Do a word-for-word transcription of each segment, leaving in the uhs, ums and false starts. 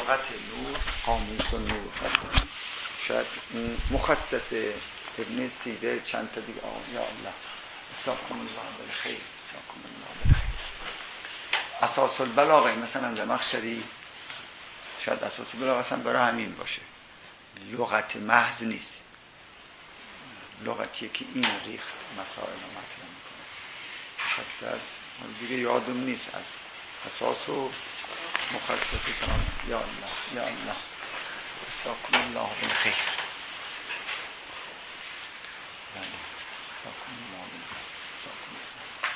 لغت نور قاموس نور. شاید مخصص ابن سیده چند تا دیگه. آه یا الله ساکم الله بالخیر، ساکم الله بالخیر. اساس البلاغه مثلا زمخشری، شاید اساس البلاغه اصلا برای همین باشه، لغت محض نیست، لغتیه که این ریخ مسائل رو مطرح میکنه، مخصص دیگه یادم نیست از اساس و مخصص و سلام. یا الله یا الله ساکم الله بالخیر، ساکم الله بالخیر، ساکم الله.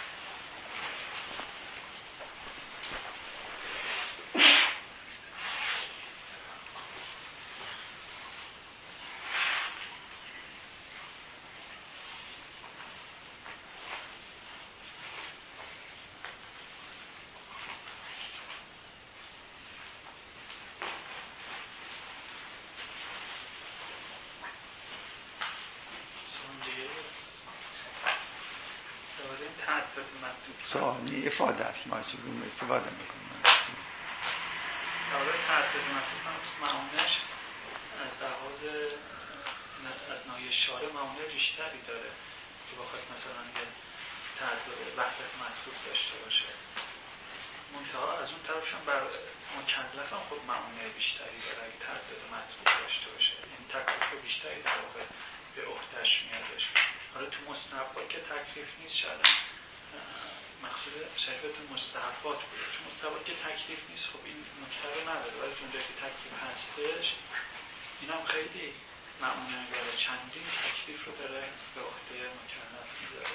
سوالی افاده است، ما از اون استفاده میکنیم. داره تعدد مطلوب معاملش از لحاظ از ناحیه شارع معامله بیشتری داره که بخواد مثلا یه تعدد وحدت مطلوب داشته باشه. منتها از اون طرفش هم بر مکلف هم خود معامله بیشتری داره اگه تعدد مطلوب داشته باشه، این تکلیف بیشتری در واقع به عهده‌اش میادش. حالا تو مستحبات که تکلیف نیست، شاید مقصود شریعت مستحبات بوده، چون مستحبات که تکلیف نیست خب این نکته رو نداره، ولی چون که تکلیف هستش این هم خیلی معمولا داره، چندین تکلیف رو داره به عهده مکلف میذاره.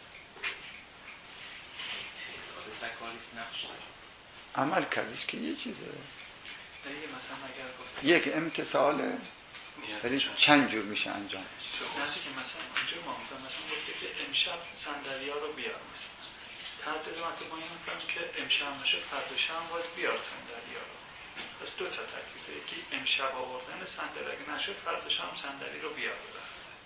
تکالیف نقش داره، عمل کردش که یه چیزه، دیگه مثلا اگر گفت یک امتصاله ولی چند جور میشه انجامش. نه که مثلا اونجا ما مثلا گفته که امشب صندلی‌ها رو بیار، مثلا تعدد مطلب ما این می‌فهمیم که امشب نشه فردا شب باز بیار صندلی‌ها رو. پس دو تا تکلیفه، یکی امشب آوردن صندلی، اگه نشه فردا شب صندلی رو بیار بده.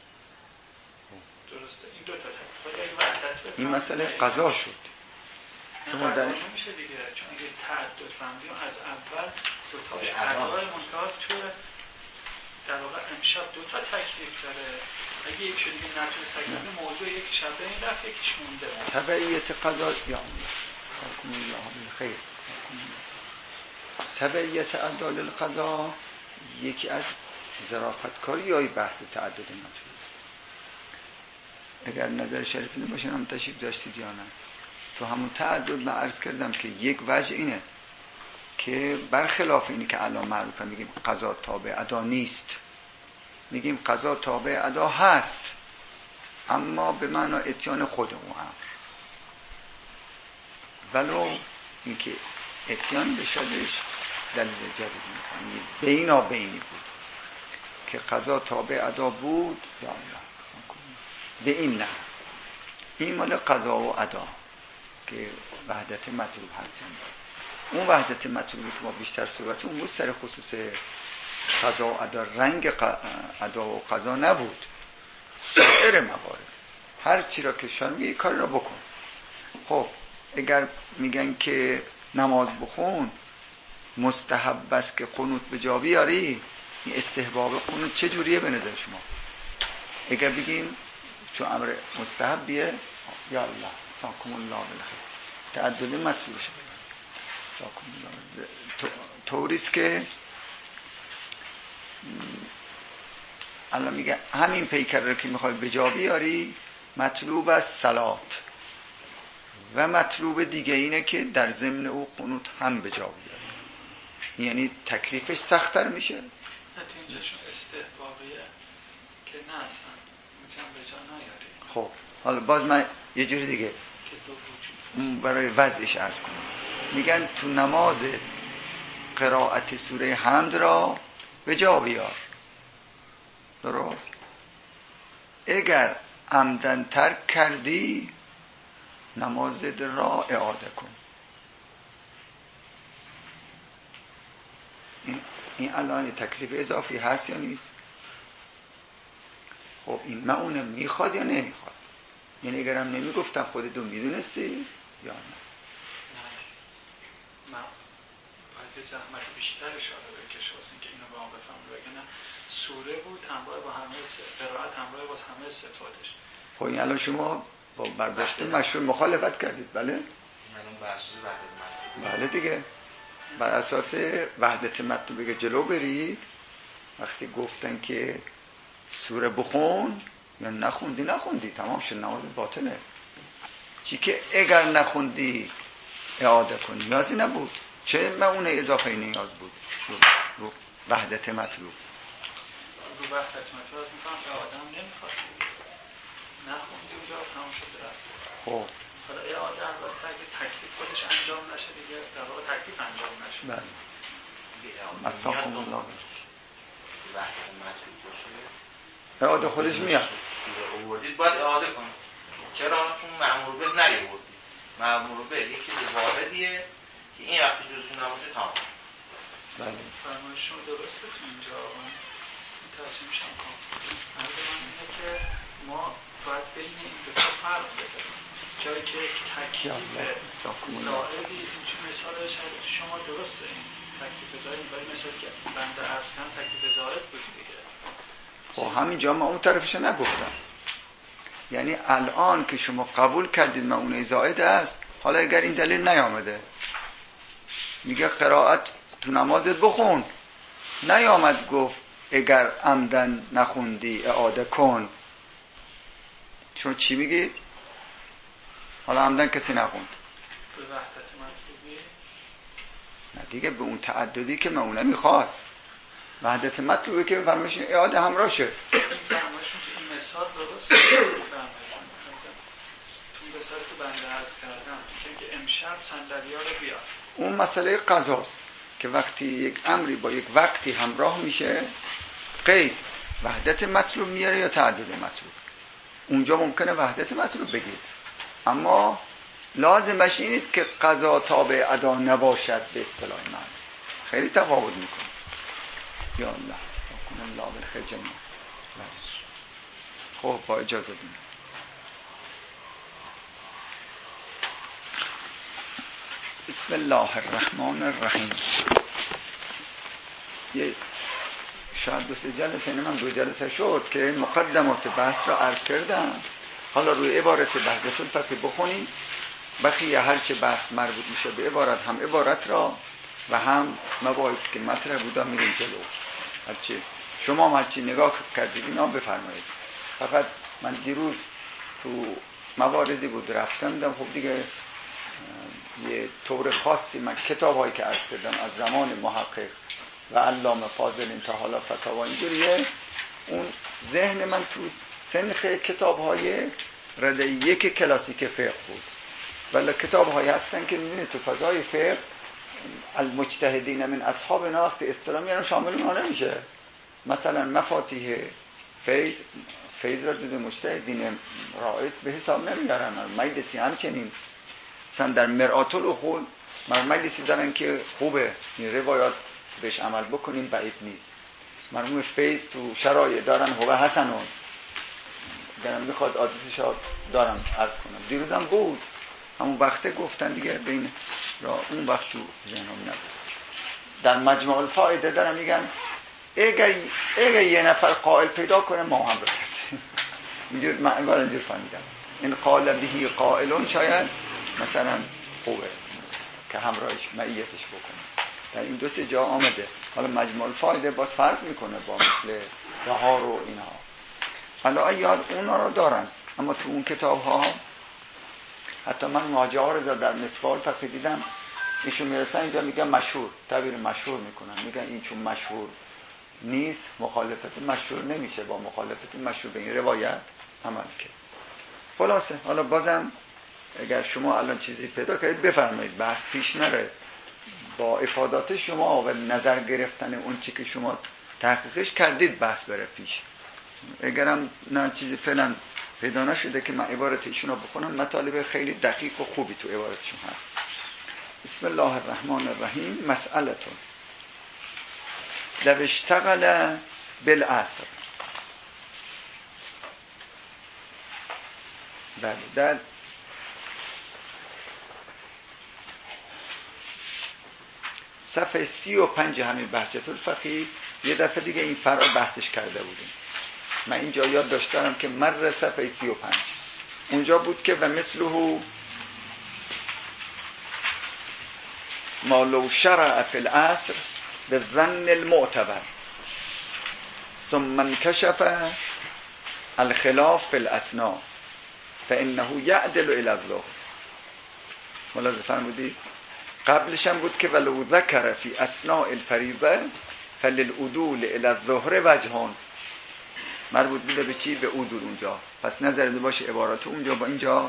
درسته، این دو تا تکلیف. این مسئله قضا شد. شما در نمیشه دیگه، چون اگه تعدد فهمیدیم از اول دو تاش ادای منتها تو در واقع امشب دو تا تکلیف داره، اگه یک شدیدی نتونست تکلیف موضوع یکی شب این رفت یکیش مونده. تبعیت قضا یا ساکم الله بالخیر، تبعیت عدال القضا یکی از ظرافتکاری یا بحث تعدد مطلوب. اگر نظر شریفتون باشه هم تشریف داشتید یا نه، تو همون تعدد من عرض کردم که یک وجه اینه که برخلاف اینی که الان معروفه میگیم قضا تابع ادا نیست، میگیم قضا تابع ادا هست اما به معنی اتیان خود اون امر، ولو اینکه اتیان بشدش دلیل جدید میکنه بینا بینی بود که قضا تابع ادا بود یا الله به این نه، این مال قضا و ادا که وحدت مطلوب هستیم. اون وحدت مطلوبی که ما بیشتر صحبت اون بود سر خصوص قضا و ادا، رنگ ادا و قضا نبود، سایر موارد هر چی را که شان میگه کاری را بکن. خب اگر میگن که نماز بخون مستحب است که قنوت به جا بیاری، این استحباب قنوت چه جوریه به نظر شما؟ اگر بگیم چون امر مستحبیه یا الله ساکم الله بالخیر، تعدد مطلوب شد ساکم الله طوریست که الان میگه همین پیکر رو که میخوای به جا بیاری مطلوب است صلات و مطلوب دیگه اینه که در ضمن او قنوت هم به جا بیاری، یعنی تکلیفش سخت‌تر میشه. نه تو اینجاشون استحبابیه که نه اصلا میتونم به جا نیاری. خب حالا باز من یه جوری دیگه برای وضعش عرض کنم، میگن تو نماز قرائت سوره حمد را به جا بیار، درست؟ اگر عمدن ترک کردی نماز را اعاده کن. این, این الان تکلیف اضافی هست یا نیست؟ خب این معونه میخواد یا نمیخواد؟ یعنی اگرم نمیگفتم خودتون میدونستی یا نه؟ نه من باید زحمت بیشتر اشاره سوره بود همراه با همه قرائت همراه با همه صفاتش. خب این الان شما با برداشت مشروع مخالفت کردید. بله من اون بر اساس وحدت مطلوب. بله دیگه بر اساس وحدت مطلوب بگه جلو برید. وقتی گفتن که سوره بخون یا نخوندی نخوندی تمام شد، نماز باطله. چی که اگر نخوندی اعاده کن نیازی نبود، چه معونه اضافه نیاز بود رو, رو وحدت مطلوب. رو وحدت مطلوب میکنم که آدم نمیخواست نخوندی اونجا تمام شد رفت. خب حالا اعاده البته اگه تکلیف خودش انجام نشه دیگه در واقع تکلیف انجام نشه. بله مساکم الله وحدت مطلوب باشه اعاده خودش میاد. سوره آوردید باید اعاده کنید. چرا؟ چون مأمور به نیاوردید. مأمور به یکی واحدیه که این وقتی جزئی نباشه تمام. بله فرمایشون درسته تو اینجا من ترجمه شم کنم. عرض من اینه که ما باید بین این دو تا فرق بذاریم. جایی که تکلیف زائدی اینجور مثال شرط شما درسته این تکلیف زائد برای مثال که بنده عرض کنم تکلیف زائد بود دیگه. خب همینجا ما اون طرفش نگفتم. یعنی الان که شما قبول کردید معونه زائد است، حالا اگر این دلیل نیامده میگه قرائت تو نمازت بخون، نیامد گفت اگر عمدن نخوندی اعاده کن. چون چی میگید؟ حالا عمدن کسی نخوند به وحدت مطلوبی نه دیگه، به اون تعددی که معونه میخواست. وحدت مطلوبه که فرمایش اعاده همراه شه. این فرمایشون که این مثال درسته فرمایشون تو مثال که بنده عرض کردم که امشب صندلی‌ها رو بیار، اون مسئله قضاست که وقتی یک امری با یک وقتی همراه میشه قید وحدت مطلوب میاره یا تعدد مطلوب، اونجا ممکنه وحدت مطلوب بگید. اما لازمش این نیست که قضا تابع ادا نباشد به اصطلاح من. خیلی تفاوت میکنه. یا الله کنم الله بالخیر جمعه. خب با اجازه دیم. بسم الله الرحمن الرحیم. یه شاید دو سه جلسه، اینه من دو جلسه شد که مقدمات بحث را عرض کردم. حالا روی عبارت بهجت الفقه بخونیم، بقیه هرچه بحث مربوط میشه به عبارت، هم عبارت را و هم مباحث که مطرح بودا میریم جلو. هرچی شما هم هرچی نگاه کردید اینا بفرمایید. فقط من دیروز تو مواردی بود رفتم دم، خب دیگه یه طور خاصی من کتاب هایی که عرض کردم از زمان محقق و علامه فاضل انتا حالا فتاوا اینجوریه، اون ذهن من تو سنخ کتاب های رده یک کلاسیک فقه بود. ولی کتاب هایی هستن که میبینید تو فضای فقه المجتهدین من اصحابنا وقتی اصطلاح میارن شامل اونها نمیشه. مثلا مفاتیح فیض فیض را جز مجتهدین رائد به حساب نمیارن. مجلسی همچنین مثلا در مرآت الاخول مجلسی دارن که خوبه این روایات بهش عمل بکنیم بعید نیست. مرحوم فیض تو شرایع دارن هو حسنون، اگرم میخواد آدرسش دارم عرض کنم. دیروزم بود همون وقته گفتن دیگه، بین را اون وقت تو ذهنم نبود. در مجموع الفائده دارم میگن اگر اگر یه نفر قائل پیدا کنه ما هم برسیم. اینجور من انگار اینجور فهمیدم این قال بهی قائلون شاید مثلا خوبه که همراهش معیتش بکنه. در این دو سه جا آمده. حالا مجموع الفائده باز فرق میکنه با مثل بهار و اینها. حالا یاد اونا رو دارن، اما تو اون کتاب ها حتی من مواجه ها رو در مصباح الفقه دیدم، ایشون میرسن اینجا میگن مشهور، تعبیر مشهور میکنن، میگن این چون مشهور نیست مخالفت مشهور نمیشه، با مخالفت مشهور به این روایت عمل کرد. خلاصه حالا بازم اگر شما الان چیزی پیدا کردید بفرمایید، بحث پیش نره. با افادات شما و نظر گرفتن اون چی که شما تحقیقش کردید بحث بره پیش. اگرم نه چیزی فعلا پیدا نشده که من عبارت ایشون رو بخونم، مطالب خیلی دقیق و خوبی تو عبارتشون هست. بسم الله الرحمن الرحیم. مسئلتون لو اشتغل بالعصر. بله در صفحه سی و پنج همین بهجت الفقیه یه دفعه دیگه این فرع بحثش کرده بودیم. من اینجا یاد داشتم که مر صفحه سی و پنج اونجا بود که و مثله ما لو شرع فی العصر به ظن المعتبر ثم انکشف الخلاف فی الاسناف فانه یعدل الی الظهر. ملاحظه فرمودید؟ قبلش هم بود که ولو ذکر فی اثناء الفریضه فللعدول الی الظهر وجهان. مربوط بوده به چی؟ به عدول اونجا. پس نظرده باشه عبارات اونجا با اینجا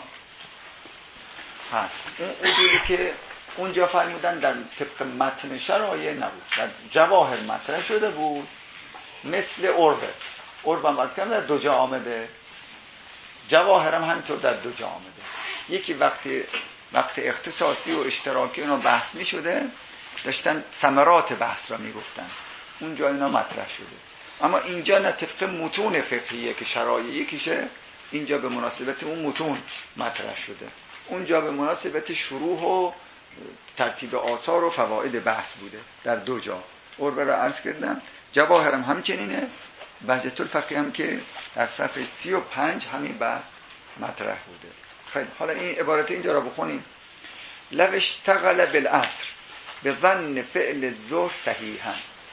هست. اون عدولی که اونجا فرمودن در طبق متن شرایع نبود، در جواهر مطرح شده بود، مثل عربه. عربه هم از کم در دو جا آمده، جواهر هم همینطور در دو جا آمده. یکی وقتی وقت اختصاصی و اشتراکی اونا بحث می شده داشتن ثمرات بحث را می گفتن، اونجا اینا مطرح شده. اما اینجا نه طبق متون فقهیه که شرایع یکیشه، اینجا به مناسبت اون متون مطرح شده، اونجا به مناسبت شروح و ترتیب آثار و فواید بحث بوده در دو جا. عربه را عرض کردم، جواهرم همچنینه، بهجت الفقیه هم که در صفحه سی و پنج همین بحث مطرح بوده. خیلی حالا این عبارت اینجا را بخونیم. لو اشتغل بالعصر به ظن فعل الظهر صحیحا.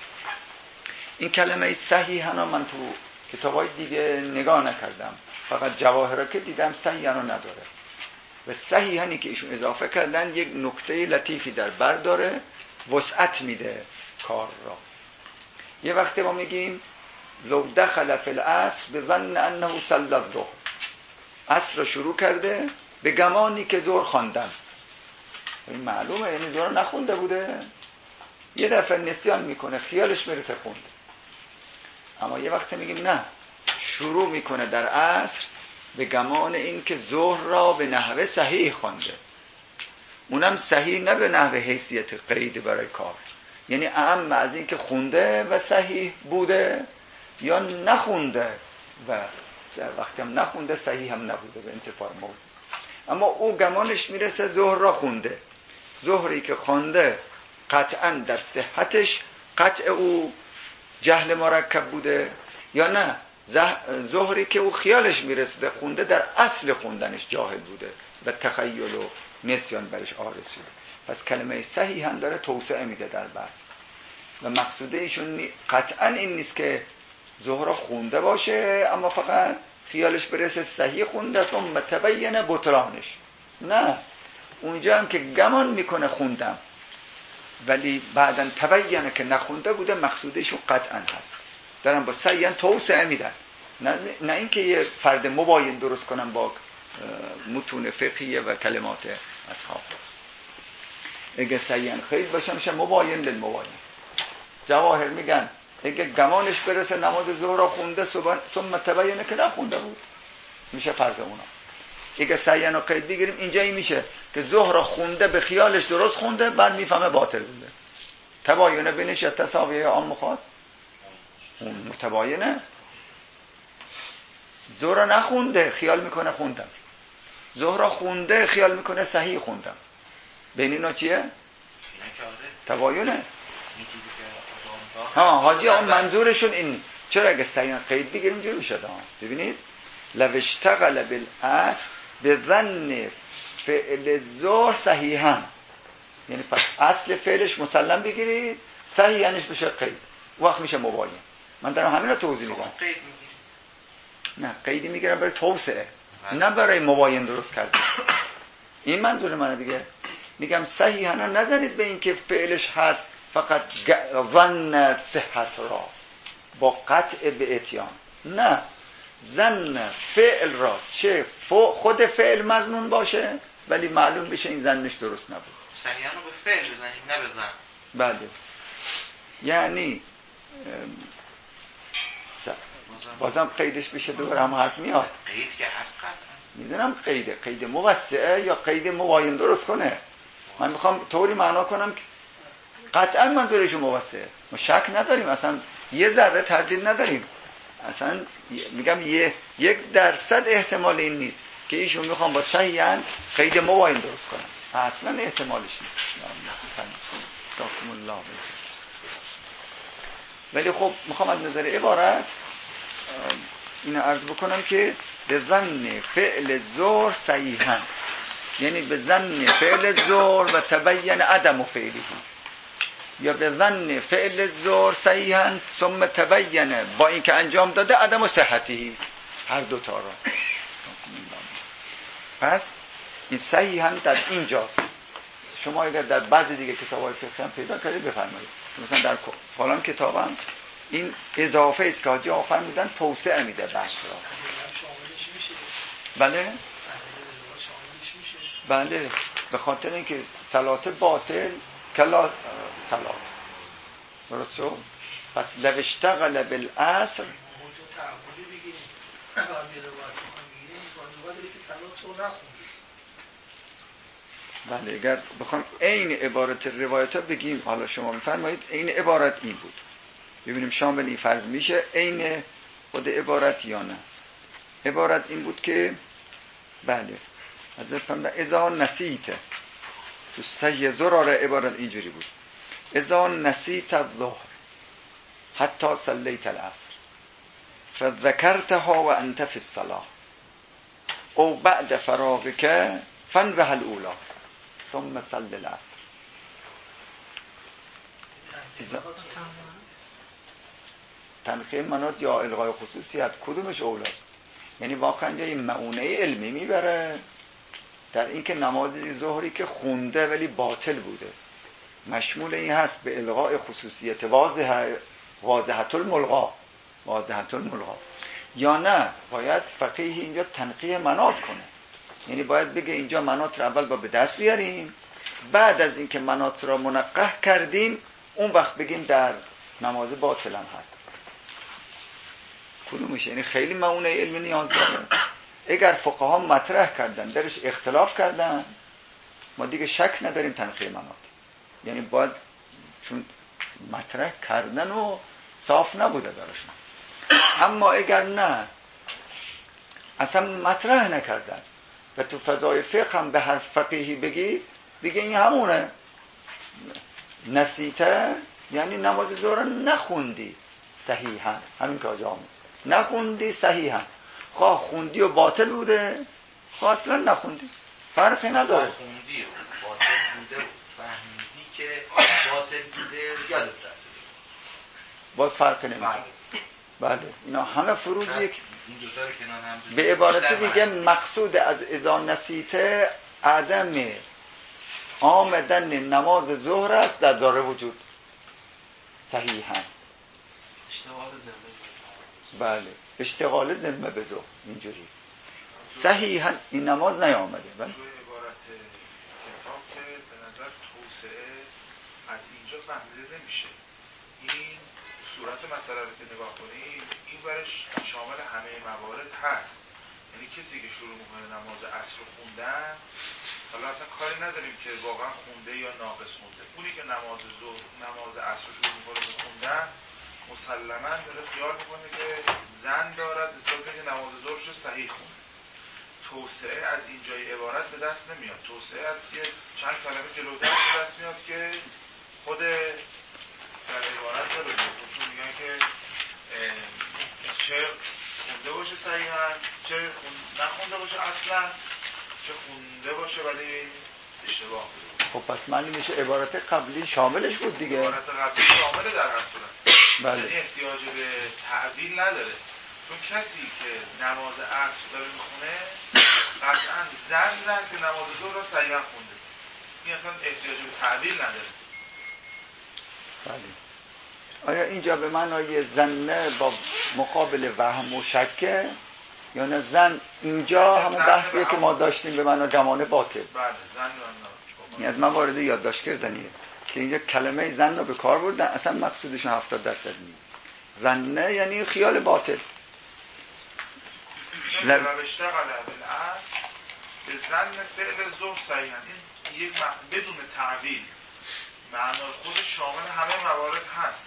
این کلمه صحیحا من تو کتابای دیگه نگاه نکردم، فقط جواهر که دیدم صحیحا نداره. و صحیحانی که ایشون اضافه کردن یک نکته لطیفی در بر داره، وسعت میده کار را. یه وقتی ما میگیم لو دخل فی العصر به ظن انه صلی الظهر، عصر رو شروع کرده به گمانی که ظهر خواندم. این معلومه یعنی ظهر نخونده بوده، یه دفعه نسیان میکنه خیالش میرسه خونده. اما یه وقتی میگیم نه، شروع میکنه در عصر به گمان این که ظهر را به نحوه صحیح خوانده، اونم صحیح نه به نحوه حیثیت قید برای کار، یعنی اعم از این که خونده و صحیح بوده یا نخونده و وقتی هم نخونده صحیح هم نبوده به انتفاع موضوع. اما او گمانش میرسه ظهر را خونده، ظهری که خونده قطعا در صحتش قطع او جهل مرکب بوده، یا نه ظهری که او خیالش میرسه خونده در اصل خوندنش جاهل بوده و تخیل و نسیان برش عارض شده. پس کلمه صحیح هم داره توسعه میده در بحث و مقصوده ایشون قطعا این نیست که ظهر خونده باشه اما فقط خیالش برسه صحیح خونده و متبین بطلانش. نه، اونجا هم که گمان میکنه خوندم ولی بعداً تبینه که نخونده بوده، مقصودشون قطعا هست. دارن با صحیحاً توسعه میدن، نه, نه اینکه یه فرد مباین درست کنن با متون فقهیه و کلمات اصحاب. اگه صحیحاً خیلی باشه میشه مباین للمباین. جواهر میگن اگه گمانش برسه نماز ظهر را خونده ثم تبینه که نخونده بود، میشه فرض اونا. اگه صحیحاً قید بگیریم اینجا این میشه که ظهر را خونده به خیالش درست خونده، بعد میفهمه باطل بوده. تباینه بینش یا تساویه عام خاص؟ اون متباینه. ظهر را نخونده خیال میکنه خوندم، ظهر را خونده خیال میکنه صحیح خوندم. بین اینا چیه؟ تباینه. ها حاجی اون منظورشون این. چرا اگه صحیحاً قید بگیریم اینجوری شده. ببینید لو اشتغل بالعصر به ظن فعل الظهر صحیحاً، یعنی پس اصل فعلش مسلم بگیرید، صحیحاًش بشه قید، وقت میشه مباین. من دارم همین رو توضیح میدم. نه قیدی میگیرم برای توسعه، نه برای مباین درست کردن. این منظور منه دیگه. میگم صحیحاً نظرید به این که فعلش هست فقط ظن صحت را با قطع به اتیان، نه، ظن فعل را چه خود فعل مظنون باشه ولی معلوم بشه این ظنش درست نبود. صحیحاً رو به فعل بزنیم نه به ظن. بله، یعنی بازم قیدش بشه دور هم حرف میاد. قید که هست قطعا میدونم قیده، قید موسعه یا قید مباین درست کنه. من میخوام طوری معنا کنم که قطعا منظورش موسعه، ما شک نداریم، اصلا یه ذره تردید نداریم، اصلا میگم یه یک درصد احتمال این نیست که ایشون میخوام با صحیحاً قید مباین درست کنم، اصلا احتمالش نیست. جزاکم الله خیر. ولی خب میخوام از نظر عبارت اینو عرض بکنم که به ظن فعل ظهر صحیحا، یعنی به ظن فعل ظهر و تبین عدم فعله، یا به ظن فعل ظهر صحیحا ثم تبین با اینکه انجام داده عدم صحتی، هر دو تا را. پس این صحیحا در اینجاست. شما اگر در بعضی دیگه کتاب‌های فقهی هم پیدا کردید بفرمایید، مثلا در فلان کتابم این اضافه است که حاجی آخر میدن توسعه میده بحث را. بله بله، به خاطر اینکه صلات باطل کلا صلات، درست شد؟ پس لو اشتغل بالعصر بله، اگر بخوام عین عبارت روایت ها بگیم، حالا شما میفرمایید عین عبارت این بود، ببینیم شامل این فرض میشه عین خود عبارت یا نه. عبارت این بود که بله حضرت فرمودن اذا نسیت، تو صحیح زراره عبارت اینجوری بود، اذا نسیت الظهر حتی صلیت العصر فذکرتها و انت فی الصلاة او بعد فراغک فانوه الاولی ثم صلی العصر. تنخیه منات یا الغای خصوصیت کدومش اولاست؟ یعنی واقعا یه معونه علمی میبره در اینکه نماز ظهری که خونده ولی باطل بوده مشمول این هست به الغای خصوصیت واضحه واضحت الملغا واضحت الملغا، یا نه باید فقیه اینجا تنقیه منات کنه، یعنی باید بگه اینجا منات رو اول با به دست بیاریم، بعد از اینکه منات را منقح کردیم اون وقت بگیم در نماز باطل هم هست. کدومش؟ یعنی خیلی معونه علمی نیاز داره. اگر فقها مطرح کردن درش اختلاف کردن ما دیگه شک نداریم تنقیه منات، یعنی باید چون مطرح کردن و صاف نبوده درشون. اما اگر نه اصلا مطرح نکردن و تو فضای فقه هم به هر فقیهی بگی دیگه این همونه، نسیته یعنی نماز ظهر نخوندی صحیحا، همین که آجا همون نخوندی صحیحا، خواه خوندی و باطل بوده خواه اصلا نخوندی، فرقی نداره. خوندی و باطل بوده و فهمیدی که باطل بوده یادت رفته باز فرقی نمیده. بله اینا همه فروض یک. هم به عبارت دیگه مقصود از اذا نسیته عدم آمدن نماز ظهر است در داره وجود صحیحا. اشتغال ذمه، بله اشتغال ذمه به ظهر اینجوری صحیحا این نماز نیامده. بله عبارت کتاب که به نظر توسعه از اینجا فهمیده نمیشه، این صورت مسئله رو که نگاه کنید این برش شامل همه موارد هست، یعنی کسی که شروع میکنه نماز عصر رو خوندن، حالا اصلا کاری نداریم که واقعا خونده یا ناقص خونده، اونی که نماز ظهر نماز عصر رو شروع میکنه به خوندن مسلماً داره خیال میکنه که زن دارد نسبت به نماز ظهرش رو صحیح خونده. توسعه از اینجای عبارت به دست نمیاد، توسعه از که چند کلمه جلوتر به دست میاد که خود در عبارت داره چون میگن که چه خونده باشه صحیحاً چه نخونده باشه اصلا، چه خونده باشه ولی اشتباه بوده. خب پس معنی میشه عبارت قبلی شاملش بود دیگه. عبارت قبلی شامله در هر صورت، بله. یعنی احتیاج به تعدیل نداره، چون کسی که نماز عصر داره میخونه قطعا زن نه که نماز ظهر رو صحیحاً خونده، این اصلا احتیاج به تعدیل نداره. بله. آیا اینجا به معنای زن با مقابل وهم و شکه یا نه زن اینجا همون بحثیه که ما داشتیم به معنای گمان باطل؟ بله زن و این از موارد یادداشت کردنیه که اینجا کلمه زن رو به کار بردن، اصلا مقصودشون هفتاد درصد نیست. زنه یعنی خیال باطل. لب اشتغل بالعصر به زن فعل ظهر صحیحاً، این یک بدون تعویل معنای خود شامل همه موارد هست،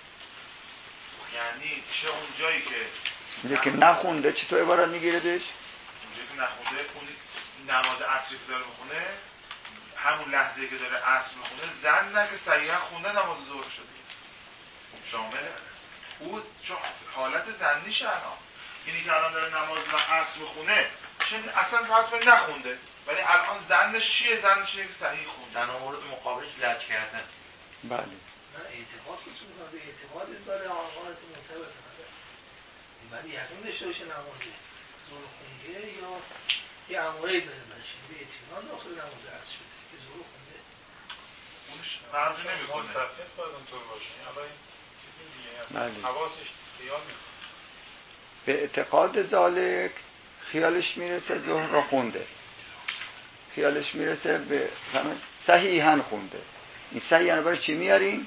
یعنی چه اونجایی که اینجا که نخونده چطور عبارت میگیردش؟ اونجایی که نخونده اون نماز عصری که داره میخونه همون لحظه که داره عصر میخونه زن نه که صحیحا خونده نماز ظهر شده شامله او چون حالت زنیشه الان اینی که الان داره نماز عصر میخونه چون اصلا فرض نخونده ولی الان زنش چیه؟ زنش اینه که صحیح خونده در مورد مقابلش لج کردن. بله نه اعتقاد که چون به اعتقاد داره آقایت معتبر نداره بعد یقین داشته باشه نمازه زور خونده یا یه امورهی داره باشه به اطمینان داخل نماز عصر شده که زور خونده اونش فرق نمیکنه منتفق باید اونطور باشه اما این چیزی دیگه هست بله. حواسش خیال میکنه به اعتقاد ذالک خیالش میرسه ظهر را خونده خیالش میرسه به صحیحاً خونده این صحیحاً برای چی میاریم؟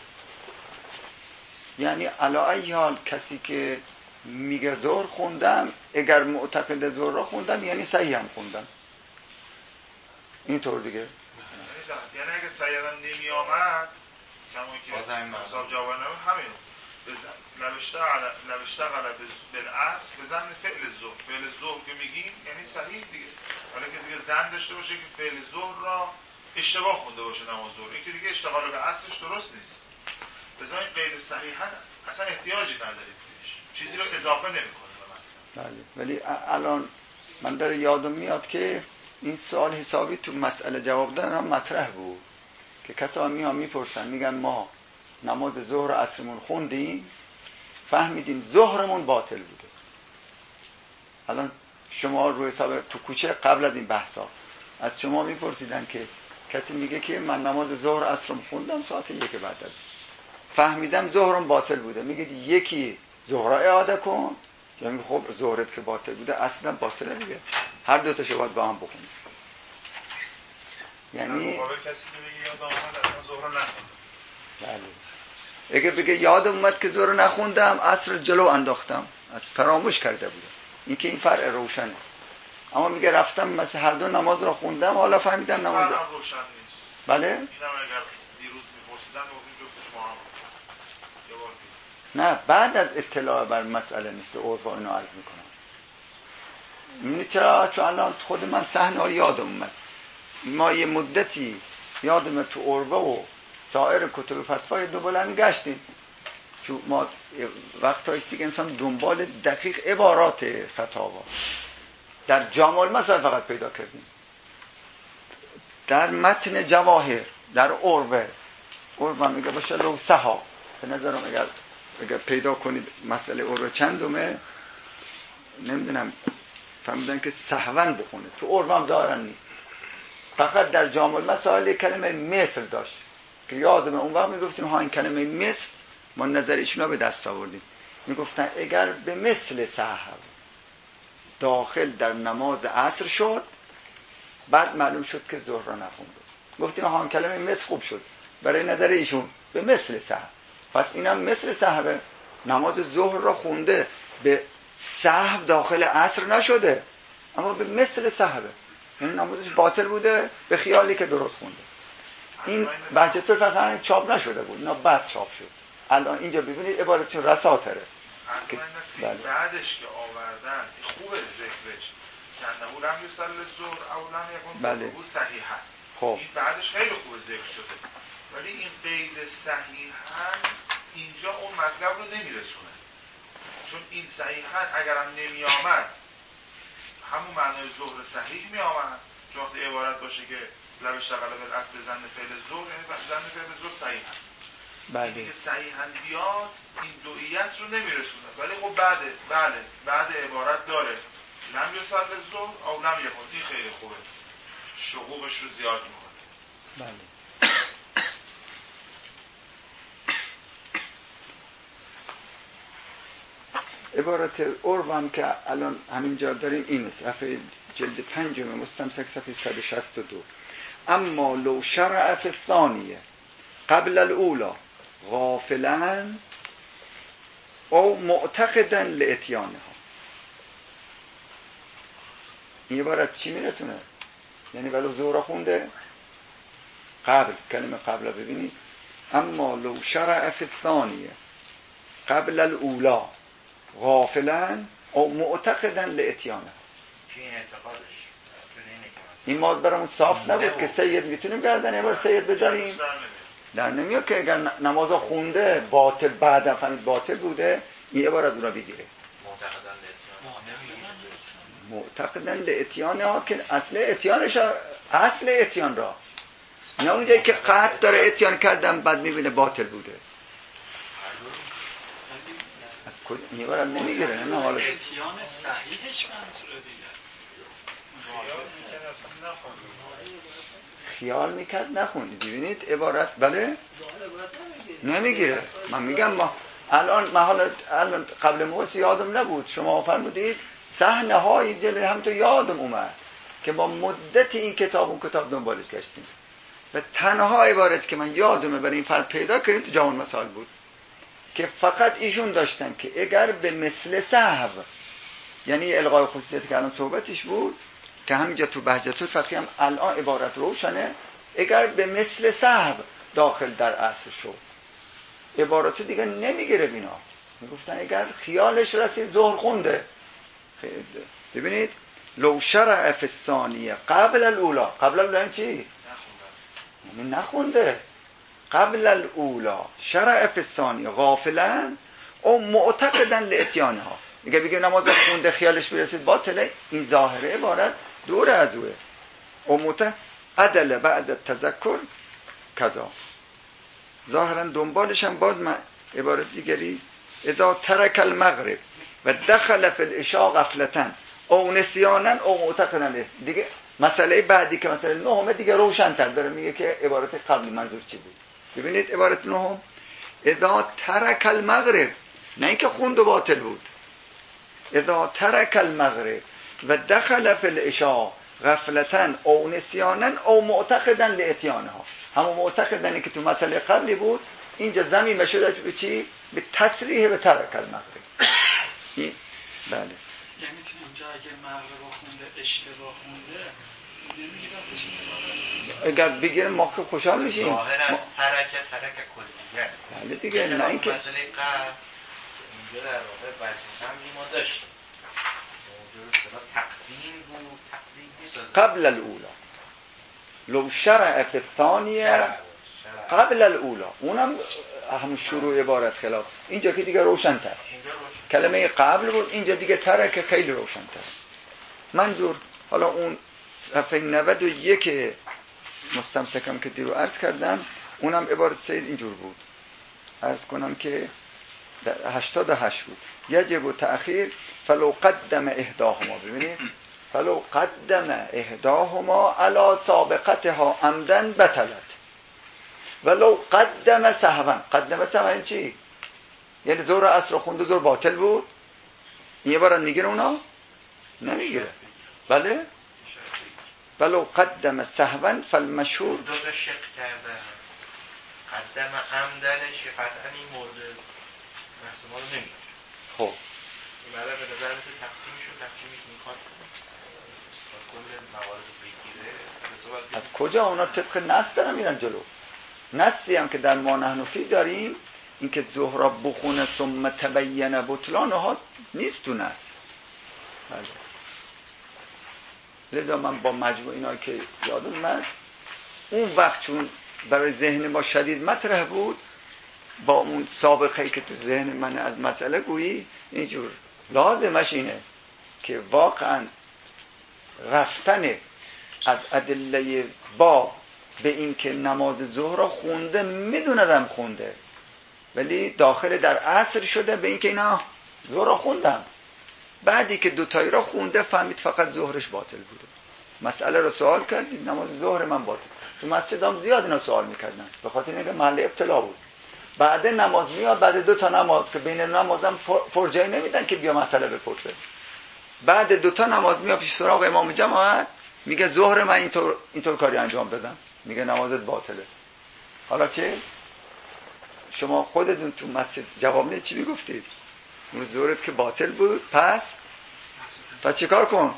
یعنی علی حال کسی که میگه ظهر خوندم اگر معتقد ظهر را خوندم یعنی صحیحاً خوندم اینطور دیگه یعنی اگه صحیحاً نمی آمد کمون که باز همین حساب جواب نمید همین نوشته نوشته غلب بالعصر به زن فعل ظهر فعل ظهر که میگیم یعنی صحیح دیگه حالا کسی که زن داشته باشه که فعل ظهر را اشتباه خونده باشه نماز ظهر این که دیگه اشتغال به عصرش درست نیست بذار این قید صحیحا اصلا احتیاجی ندارید بهش چیزی رو اضافه نمیکنه به بله ولی الان من داره یادم میاد که این سوال حسابی تو مسئله جواب دادن هم مطرح بود که کسانی میان میپرسن میگن ما نماز ظهر و عصرمون خوندیم فهمیدیم ظهرمون باطل بوده الان شما روی حساب تو کوچه قبل از این بحثا از شما میپرسیدن که کسی میگه که من نماز ظهر عصرم خوندم ساعت یک بعد از فهمیدم ظهرم باطل بوده میگه یکی ظهر اعاده کن یعنی خب ظهرت که باطل بوده اصلا باطله دیگه هر دو تا شو با هم بخونید یعنی مقابل کسی که بگه یاد آمد اصلا ظهر نخوندم بله اگه بگه یاد اومد که ظهر نخوندم عصر جلو انداختم از فراموش کرده بودم این که این فرق روشنه اما میگه رفتم مثل هر دو نماز را خوندم حالا فهمیدم نماز فرق روشن نیست بله اینم اگر دیروز میپرسیدن گفتیم جفتش ما هم یه بار دیگه نه بعد از اطلاع بر مسئله مثل عرف و اینو عرض میکنم میدونی چرا؟ چون الان خود من صحنه یادم اومد ما یه مدتی یادم تو عرفه و سایر کتب فتوا دنبال همین گشتیم چون ما وقت هایستی که انسان دنبال دقیق عبارات فتاوا در جامع المسائل فقط پیدا کردیم در متن جواهر در عرفه عرفه میگه باشه لو سها به نظرم اگر اگر پیدا کنید مسئله عرفه چندمه نمیدونم فهمیدن که سهون بخونه تو عرفه هم ظاهرا نیست فقط در جامع المسائل کلمه مثل داشت که یادم اون وقت میگفتیم ها این کلمه مثل ما نظر ایشونا به دست آوردیم میگفتن اگر به مثل سهو داخل در نماز عصر شد بعد معلوم شد که ظهر را نخونده گفتیم ها این کلمه مثل خوب شد برای نظر ایشون به مثل سهو پس اینم مثل سهو نماز ظهر را خونده به سهو داخل عصر نشده اما به مثل سهو یعنی نمازش باطل بوده به خیالی که درست خونده این بچه تو فقط چاپ نشده بود اینا بعد چاپ شد الان اینجا ببینید عبارتشون رساتره که بله. بعدش که آوردن خوب ذکرش که انهو لم یصل الظهر او لم یکن بله. او صحیحا خب این بعدش خیلی خوب ذکر شده ولی این قید صحیحا اینجا اون مطلب رو نمیرسونه چون این صحیحا اگرم نمی آمد همون معنای ظهر صحیح می آمد چون وقتی عبارت باشه که لب اشتغل بالعصر بزن فعل ظهر یعنی بزن فعل ظهر صحیحا بله اینی که صحیحا بیاد این دوئیت رو نمیرسونه ولی خب بعد بله بعد عبارت داره لم یصل الظهر او لم یکن این خیلی خوبه شقوقش رو زیاد میکنه بله عبارت عرف هم که الان همینجا داریم این است صفحه جلد پنجم مستمسک صفحه صد و شصت و دو اما لو شرع فی الثانیه قبل الاولا غافلا او معتقدا لاتیانها این عبارت چی میرسونه؟ یعنی ولو ظهر خونده قبل کلمه قبل ببینید اما لو شرع فی الثانیه قبل الاولا غافلا او معتقدا لاتیانها که این اعتقادش اینه که این ما برامون صاف نبود که سید میتونیم گردن یه بار سید بذاریم در نمیاد که اگر نمازا خونده باطل بعد فهمید باطل بوده این عبارت اون را بگیره معتقدن لاتیان ها که اصل اتیانش اصل اتیان را نه اونجایی که قطع داره اتیان کردن بعد میبینه باطل بوده از کجا این عبارت نمیگیره نه حالا اتیان صحیحش منظوره دیگه خیال میکرد نخوندید ببینید عبارت بله نمیگیره من میگم ما الان ما حالا الان قبل موسی یادم نبود شما فرمودید صحنه های جلوی هم تو یادم اومد که با مدت این کتاب اون کتاب دنبالش گشتیم و تنها عبارت که من یادمه برای این فرق پیدا کردیم تو جوان مسائل بود که فقط ایشون داشتن که اگر به مثل سهو یعنی الغای خصوصیت که الان صحبتش بود که همینجا تو بهجت الفقیه هم الان عبارت روشنه اگر به مثل سهو داخل در اصل شد عبارت دیگه نمیگیره بینا میگفتن اگر خیالش رسید ظهر خونده ببینید لو شرع فی الثانیه قبل الاولا قبل الاولا چی؟ نخونده نخونده قبل الاولا شرع فی الثانیه غافلا او معتقدا لاتیانها میگه بگه نماز خونده خیالش برسید باطله این ظاهره عبارت دور از اوه او معتقد عدل بعد تذکر کذا ظاهرا دنبالش هم باز من عبارت دیگری اذا ترک المغرب و دخل فی العشاء غفلتا او نسیانا او معتقدا دیگه مسئله بعدی که مسئله نهم دیگه روشن‌تر داره میگه که عبارت قبلی منظور چی بود ببینید عبارت نهم اذا ترک المغرب نه اینکه خوند و باطل بود اذا ترک المغرب و دخل فی العشاء غفلتا او نسیانا او معتقدا لاتیانها همون معتقدنی که تو مسئله قبلی بود اینجا زمین شده به چی؟ به تصریح به ترک المغرب این بله یعنی تو اونجا اگه مغرب خونده اشتباه خونده اگر بگیره ما که خوشحال میشیم ظاهر از ترک ترک کلیه بله دیگه نه اینکه مسئله قبل اینجا در واقع بچه هم ما داشتیم موجود اصطلاح تقدیم بود تقدیم نیست قبل الاولا لو شرع فی الثانیه قبل الاولا اونم همون شروع عبارت خلاف اینجا که دیگه روشن‌تر کلمه قبل بود اینجا دیگه ترک خیلی روشن‌تر منظور حالا اون صفحه نود و یک مستمسکم که دیرو عرض کردم اونم عبارت سید اینجور بود عرض کنم که هشتاد و هشت بود یجب و تأخیر فلو قدم احداهما ببینید فلو قدم احداهما علی سابقتها عمدن بطلت ولو قدم سهوا قدم سهوا چی؟ یعنی زور عصر خونده زور باطل بود این عبارت میگیره اونا؟ نمیگیره بله؟ ولو قدم سهوا فالمشهور دو تا شق کردن قدم عمدنش قطعا این مورد بحث ما رو نمیگیره خب این برای به نظر مثل تقسیمشون تقسیمی که میخواد کل موارد رو بگیره از کجا اونا طبق نص دارن میرن جلو نصی هم که در ما نحن فی داریم اینکه زهرا بخونه ثم تبین بطلانها نیست تو نص بله لذا من با مجموع اینا که یادم من اون وقت چون برای ذهن ما شدید مطرح بود با اون سابقه که تو ذهن من از مسئله گویی اینجور لازمش اینه که واقعا رفتن از ادله باب به این که نماز ظهر خونده میدوندم خونده ولی داخل در عصر شده به این که اینا ظهر خوندم بعدی که دوتایی را خونده فهمید فقط ظهرش باطل بوده مسئله رو سوال کردید نماز ظهر من باطل تو مسجدام زیاد اینا سوال میکردن به خاطر اینکه محل ابتلا بود بعد نماز میاد بعد دو تا نماز که بین نمازم فرجه نمیدن که بیا مسئله بپرسه بعد دو تا نماز میاد پیش سراغ امام جماعت میگه ظهر من اینطور اینطور کاری انجام دادم میگه نمازت باطله حالا چه شما خودتون تو مسجد جواب نه چی میگفتید اون ظهرت که باطل بود پس پس چیکار کن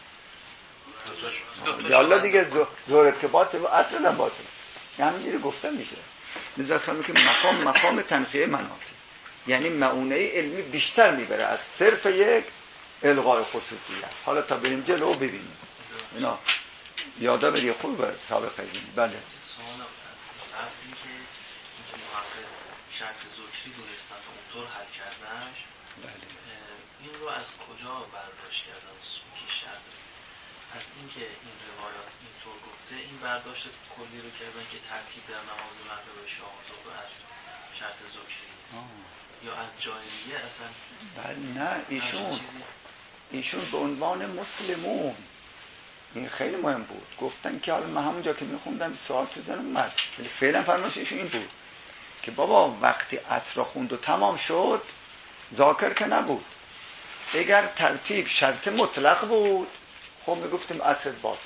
یالا دیگه ظهرت که باطل بود اصلا باطل همینجوری گفتن میشه لذا خواهم که مقام مقام تنقیه مناطق یعنی معونه علمی بیشتر میبره از صرف یک الغای خصوصیت حالا تا بریم جلو ببینیم اینا یادا بری خوب باید سابقه دیم. بله سوال قبل این که اینکه محقق شرط ذکری دونستن و اونطور حل کردنش، بله این رو از کجا برداشت کردن که شرط از اینکه این روایات اینطور گفته این برداشت کلی رو کردن که ترتیب در نماز مغرب و شهادت و از شرط ذکری یا از جاهلیه اصلا؟ بله نه ایشون ایشون به عنوان مسلمون این خیلی مهم بود. گفتن که حالا من همونجا که میخوندم سوال تو ذهنم اومد، ولی فعلا فرمایش ایشون این بود که بابا وقتی عصر خوند و تمام شد ذاکر که نبود. اگر ترتیب شرط مطلق بود خب میگفتیم عصر باطل،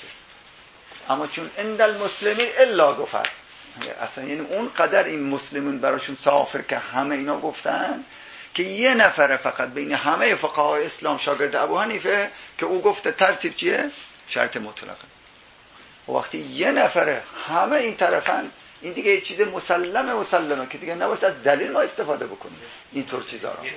اما چون عند المسلمین الا ظفر، اصلا یعنی اون قدر این مسلمون براشون صافه که همه اینا گفتن که یه نفره فقط بین همه فقهای اسلام شاگرد ابو حنیفه که او گفته ترتیب چیه؟ شرط مطلقه. و وقتی یه نفره همه این طرفن، این دیگه یه چیز مسلمه مسلمه که دیگه نباید از دلیل ما استفاده بکنیم اینطور چیزا رو.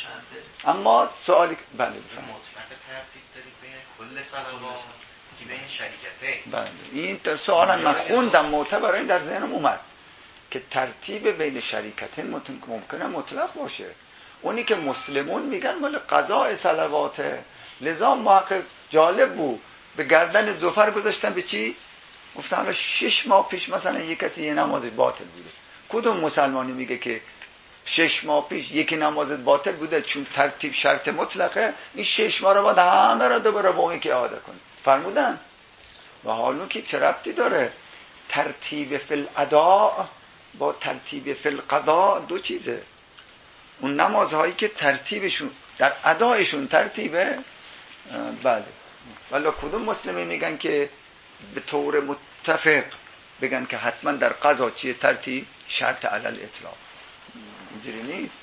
اما سوالی بله بفرمایید. مطلق ترتیب دارید بین کل صلوات که بین شریکتین. بله این سوالا من خوندم معتبر این در ذهنم اومد که ترتیب بین شریکتین ممکنه مطلق باشه. اونی که مسلمون میگن مال قضاء صلواته، لذا محقق جالب بود به گردن ظفر گذاشتن به چی؟ گفتن حالا شش ماه پیش مثلا یک کسی یه نماز باطل بوده، کدوم مسلمانی میگه که شش ماه پیش یکی نماز باطل بوده چون ترتیب شرط مطلقه این شش ماه رو باید همه رو دوباره با اون که اعاده کنه؟ فرمودن. و حالا که چه ربطی داره ترتیب فی الاداء با ترتیب فی القضاء؟ دو چیزه. اون نمازهایی که ترتیبشون در ادایشون ترتیبه بله، ولی کدوم مسلمی میگن که به طور متفق بگن که حتما در قضا چیه ترتیب؟ شرط علی الاطلاق. اینجوری نیست.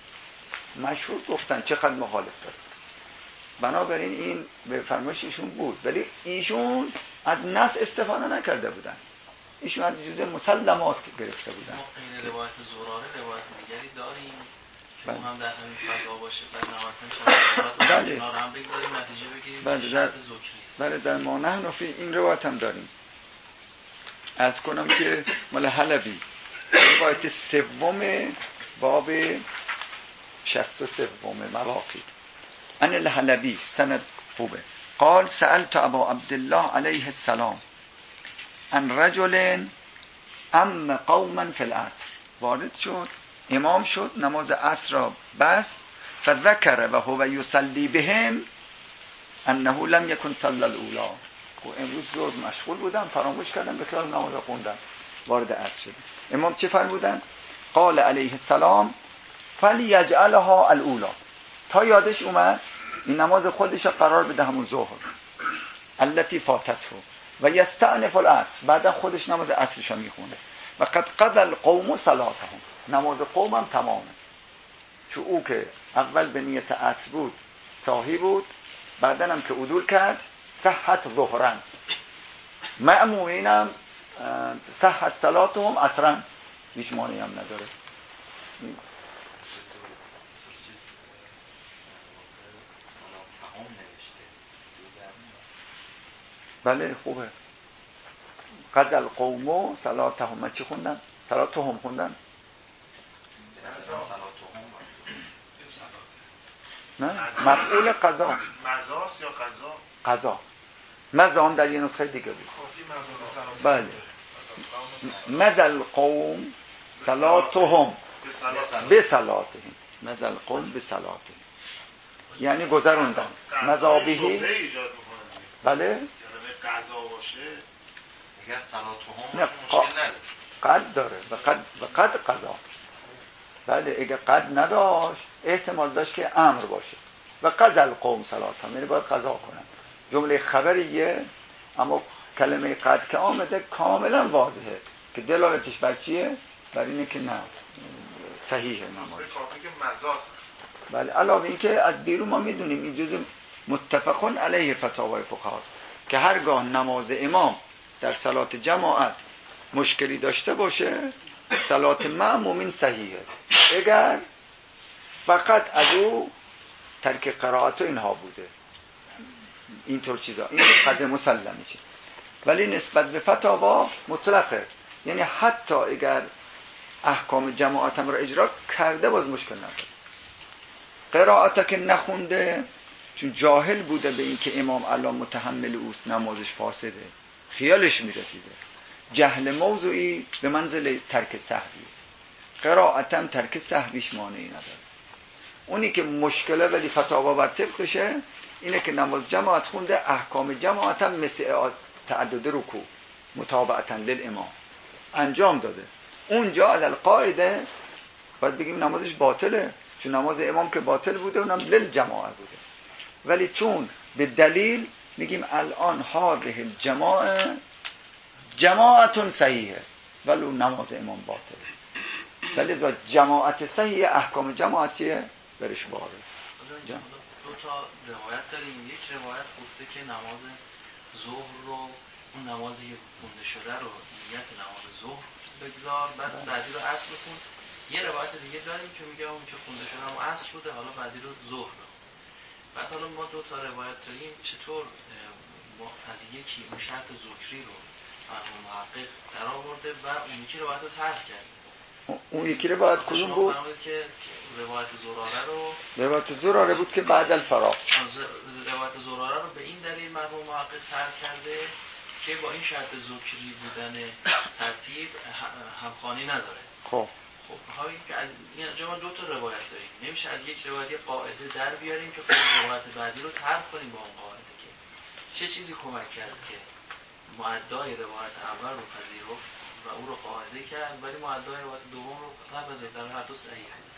مشهور گفتن چقدر مخالف داره. بنابراین این به فرمایش ایشون بود، ولی ایشون از نص استفاده نکرده بودن، ایشون از جزء مسلمات گرفته بودن. ما این روایت زوراره روایت دیگری داریم که بله. هم در همین فضا باشه بعد نهایتاً شما بله. اینا رو هم بگذاریم نتیجه بگیریم بله که در شرط ذکری. بله در ما نحن فی این روایت هم داریم. از کنم که مال حلبی روایت سوم باب شصت و سوم مواقیت ان الحلبی سند خوبه قال سألت ابا عبدالله علیه السلام ان رجل ام قوما فی العصر، وارد شد امام شد نماز عصر را بس فذکر و هو یصلی بهم انه لم یکن صلی الاولی. و امروز زود مشغول بودم فراموش کردم به خیال نماز خوندم. وارد عصر شد امام چه فرمودن؟ قال علیه السلام فلیجعلها الاولی، تا یادش اومد این نماز خودش قرار بده همون ظهر التي فاتته و یستأنف العصر، بعدا خودش نماز عصرش رو میخونه. و قد قضى القوم صلاتهم، نماز قوم هم تمامه، چون او که اول به نیت عصر بود صاحی بود، بعدا هم که عدول کرد صحت ظهرن، مأمومین هم صحت صلاتهم عصرن، هیچ مانعی هم نداره. بله خوبه. قضى القوم صلاتهم، من چی خوندم؟ صلاتهم خوندم؟ نه مفعول قضا. مزاست یا قضا؟ قضا. مزا هم در یه نسخه دیگه بود. بله مزا القوم صلاتهم به صلاتهم، مزا القوم به صلاتهم یعنی گذروندن مذابیهی. بله قضا باشه اگر صلاتهم نه مشکل نداره، قد داره و قد و قد قضا. بله اگه قد نداشت احتمال داشت که امر باشه. و قضى القوم صلاتهم یعنی باید قضا کنن، جمله خبریه، اما کلمه قد که آمده کاملا واضحه که دلالتش بر چیه؟ بر اینه که نه صحیحه نماز. کافی که مزاست. بله علاوه این که از بیرون ما میدونیم این جزء متفقون علیه فتاوای فقهاست که هرگاه نماز امام در صلات جماعت مشکلی داشته باشه صلات مأمومین صحیحه، اگر فقط از او ترک قرائت و اینها بوده، اینطور چیزا این قدر مسلم میشه. ولی نسبت به فتاوا مطلقه، یعنی حتی اگر احکام جماعتم را اجرا کرده باز مشکل نداره. قرائت که نخونده چون جاهل بوده به این که امام الان متحمل اوست نمازش فاسده، خیالش میرسیده. جهل موضوعی به منزل ترک سهوی، قرائتم ترک سهویش مانعی نداره. اونی که مشکله ولی فتاوا بر طبقشه اینه که نماز جماعت خونده، احکام جماعتم مثل تعدد رکوع متابعتا للامام انجام داده، اونجا علی القاعده باید بگیم نمازش باطله، چون نماز امام که باطل بوده اونم للجماعت بوده. ولی چون به دلیل میگیم الان هذه الجماعه جماعتون صحیحه ولی اون نماز امام باطله، ولی از جماعت صحیح احکام جماعتیه برش وارد. دو تا روایت داریم، یک روایت گفته که نماز ظهر رو اون نمازی که خونده شده رو نیت نماز ظهر بگذار، بعد بعدی رو عصر بخون. یه روایت دیگه داریم که میگه اون که خونده شده رو عصر بوده، حالا بعدی رو ظهر بخون. بعد حالا ما دو تا روایت داریم، چطور ما از یکی اون شرط ذکری رو مرحوم محقق در آورده و اون یکی روایت رو ترک کرد. اون یکی روایت کدوم بود؟ شما فرمودید که روایت زراره رو روایت زراره بود که بعد الفراغ روایت زراره رو به این دلیل مرحوم محقق ترک کرده که با این شرط ذکری بودن ترتیب همخوانی نداره. خب خب هایی که از اینجا ما دو تا روایت داریم، نمیشه از یک روایت قاعده در بیاریم که خود روایت بعدی رو ترک کنیم با اون قاعده. که چه چیزی کمک کرد که مؤدای روایت اول رو پذیرفت و او رو قاعده کرد ولی مؤدای روایت دوم رو نپذیرفت؟ در هر دو صحیح بود.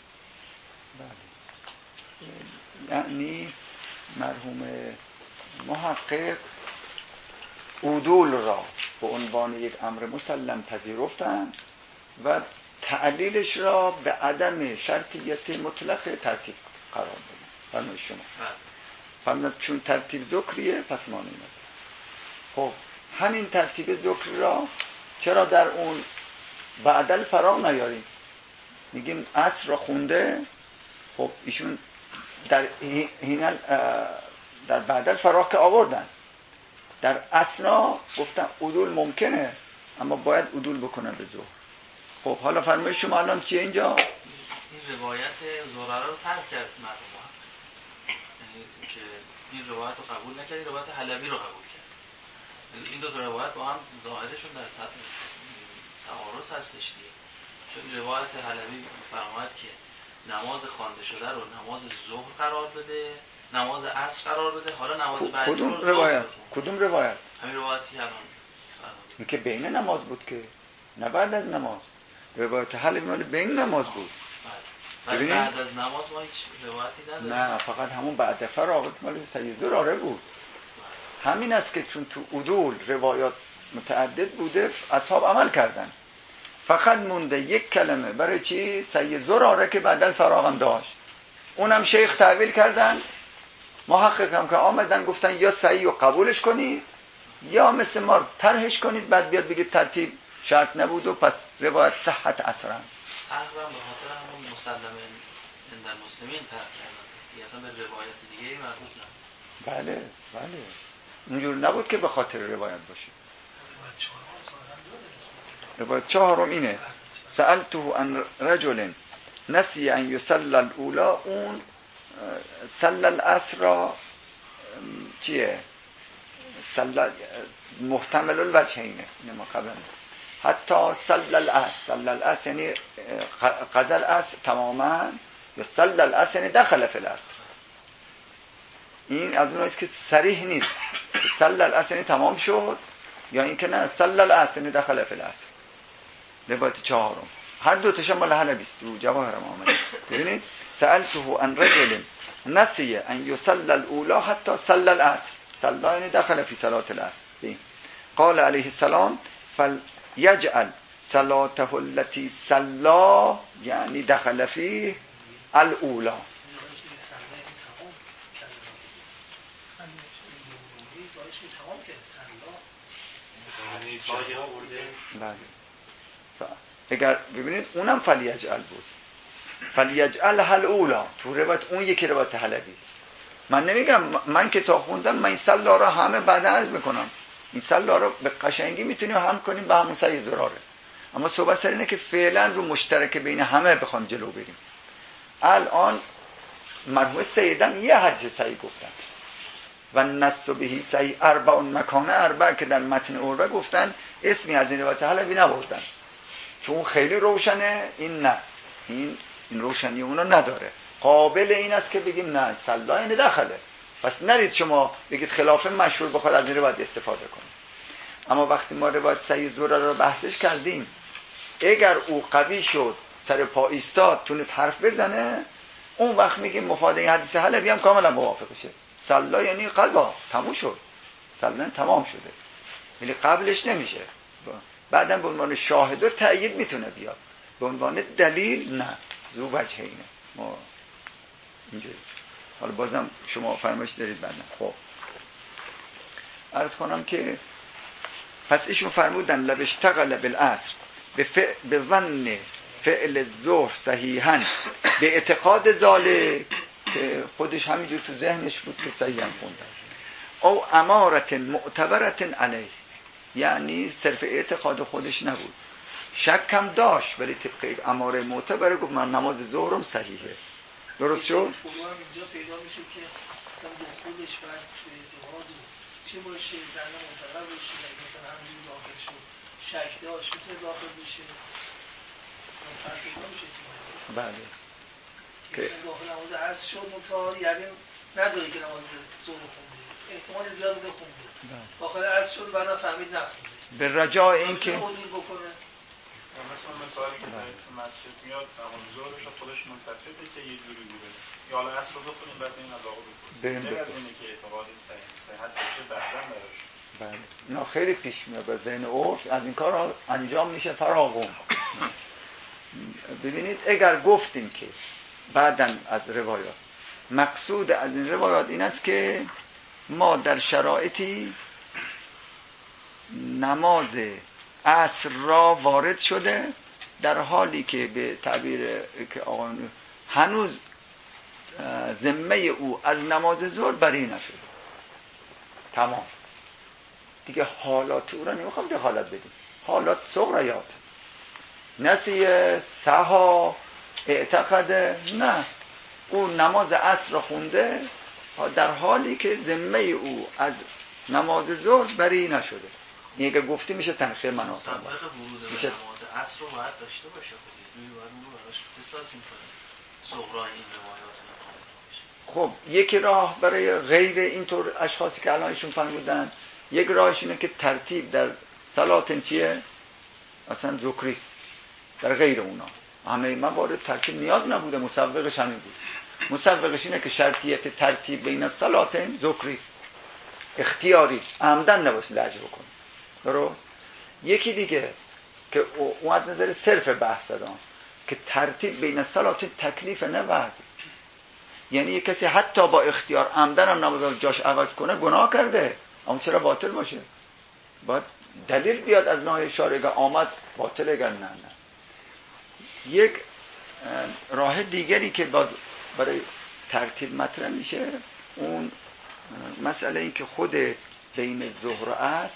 بله. یعنی مرحوم محقق عدول را به عنوان یک امر مسلم پذیرفتن و تعلیلش را به عدم شرطیت مطلق ترتیب قرار دادن. فرمایید شما. فرمایید چون ترتیب ذکریه پس مانعی نداره. خب همین ترتیب ذکری را چرا در اون بعد الفراغ نیاریم؟ میگیم عصر را خونده، خب ایشون در هینال در بعد الفراغ که آوردن، در اثنا گفتن عدول ممکنه اما باید عدول بکنن به ظهر. خب حالا فرمایید شما الان چیه اینجا؟ این روایت زراره رو ترک کرد مرحوم، یعنی که این روایت رو قبول نکرد، این روایت حلبی رو قبول کرد. این دو تا روایت با هم ظاهرشون در تعارض هستش دیگه. چون روایت حلبی فرمود که نماز خوانده شده رو نماز ظهر قرار بده، نماز عصر قرار بده، حالا نماز بعدی رو کدوم روایت؟ کدوم روایت؟ همین روایتی الان این که بین نماز بود که نه بعد از نماز. روایت حلبی مال بین نماز بود. بعد بعد از نماز ما هیچ روایتی نداریم. نه فقط همون بعد فراغ مال سید زراره بود. همین است که چون تو عدول روایات متعدد بوده اصحاب عمل کردن، فقط مونده یک کلمه برای چی؟ سید زراره که بعد الفراغ هم داشت، اونم شیخ تعویل کردن، محقق هم که آمدن گفتن یا صحیح و قبولش کنید یا مثل ما طرحش کنید بعد بیاد بگید ترتیب شرط نبود و پس روایت صحت اصلا تقریبا به خاطر همون مسلمه عند المسلمین ترک کردن دیگه، اصلا به روایت دیگه مربوط نبود. بله بله اونجور نبود که به خاطر روایت باشه. روایت چهارم اینه سألته عن رجل نسی ان یصلی الاولا، اون صلی العصر را چیه؟ صلی محتمل الوجهینه نما قبل حتی صلی العصر، صلی العصر یعنی قضا العصر تماما، یا صلی العصر یعنی دخل فی العصر. این از اوناییست که صریح نیست صلی العصر یعنی تمام شد یا اینکه نه صلی العصر یعنی دخل فی العصر. روایت چهارم هر دو تاشون مال حلبی است، رو جواهرم آمده. ببینید سألته عن رجل نسی ان یصلی الاولا حتی صلی العصر، صلی یعنی دخل فی صلاة العصر. قال علیه السلام فلیجعل صلاته التي صلی یعنی دخل فی الاولا. بله اگر ببینید اونم فلیجعل بود، فلیجعل هل اولا تو روایت اون یکی روایت حلبی. من نمیگم من که تا خوندم من این صلا را همه بعد عرض میکنم، این سلا رو به قشنگی میتونیم هم کنیم به همون سعی زراره. اما صحبت سر اینه که فعلا رو مشترک بین همه بخوام جلو بریم. الان مرحوم سیدم یه حدیث صحیح گفتن و نص بهی صحیح اربع مکان اربع که در متن اورا گفتن، اسمی از این روایت حلبی نبردن چون خیلی روشنه، این نه، این این روشنی اونو نداره. قابل این است که بگیم نه سلا این داخله، پس نرید شما بگید خلاف مشهور بخواد از این روایت استفاده کنید. اما وقتی ما روایت صحیح زراره رو بحثش کردیم، اگر او قوی شد سر پا ایستاد تونست حرف بزنه، اون وقت میگیم مفاد این حدیث حلبی هم کاملا موافقشه. سلا یعنی قضا تموم شد، سلا تمام شده، یعنی قبلش نمیشه. بعدم به عنوان شاهد و تأیید میتونه بیاد، به عنوان دلیل نه. ذو وجهینه ما اینجوری. حالا بازم شما فرمایش دارید بعدم. خب عرض کنم که پس ایشون فرمودن لبشتغل بالعصر به ظن فعل الظهر صحیحا به اعتقاد ذالک، که خودش همینجور تو ذهنش بود که صحیحا خوندن، او امارت معتبرت علیه، یعنی صرف اعتقاد خودش نبود، شک هم داشت ولی طبق اماره معتبره گفت من نماز ظهرم صحیحه. درست شد؟ اینجا پیدا میشه که مثلا دخولش بعد اعتقاد چه باشه، زن معتبر باشه، مثلا همینجور داخل شد شک داشت میتونه داخل بشه، فرق پیدا میشه. بله که داخل نماز عصر شد متعال یقین نداری که نماز ظهر خونده، احتمال زیاد بوده خونده، داخل عصر شد بعدا فهمید نخونده، به رجاء این که مثلا مثالی که در مسجد میاد نماز ظهرش خودش منتفعه که یه جوری بوده، یا حالا عصر رو بخونیم بعد این از آقا بپرسیم، غیر از اینه که اعتقاد صحت باشه بعضا براش. بله اینا خیلی پیش میاد به ذهن عرف، از این کار انجام میشه فراغون. ببینید اگر گفتیم که بعدن از روایات مقصود از این روایات این است که ما در شرایطی نماز عصر را وارد شده در حالی که به تعبیر که آقایون هنوز ذمه او از نماز ظهر بری نشده، تمام دیگه حالات او را نمیخوام دخالت بدیم، حالات صغریات، نسیه سها اعتقاده، نه او نماز عصر را خونده در حالی که ذمه او از نماز ظهر بری نشده. این اگه گفتی میشه تنخیر مناطق مطابق ورود به نماز عصر رو باید داشته باشه، خودی باید اون رو براش بسازیم کنه صغرای این روایات خب یک راه برای غیر اینطور اشخاصی که الان ایشون فرمودن، یک راهش اینه که ترتیب در صلاتن چیه؟ اصلا ذکریست. در غیر اونا همه موارد ترتیب نیاز نبوده، مسوقش همین بود. مسوقش اینه که شرطیت ترتیب بین صلاتن ذکریست، اختیاری، عمدن نباشه لجه بکنه. درست؟ یکی دیگه که اون از نظر صرف بحث دادن که ترتیب بین صلاتن تکلیف نه وضع، یعنی یک کسی حتی با اختیار عمدن هم نماز جاش عوض کنه گناه کرده، اما چرا باطل باشه؟ باید دلیل بیاد از ناحیه شارع آمد باطل، اگر نه نه. یک راه دیگری که باز برای ترتیب مطرح میشه اون مسئله این که خود بین ظهر و عصر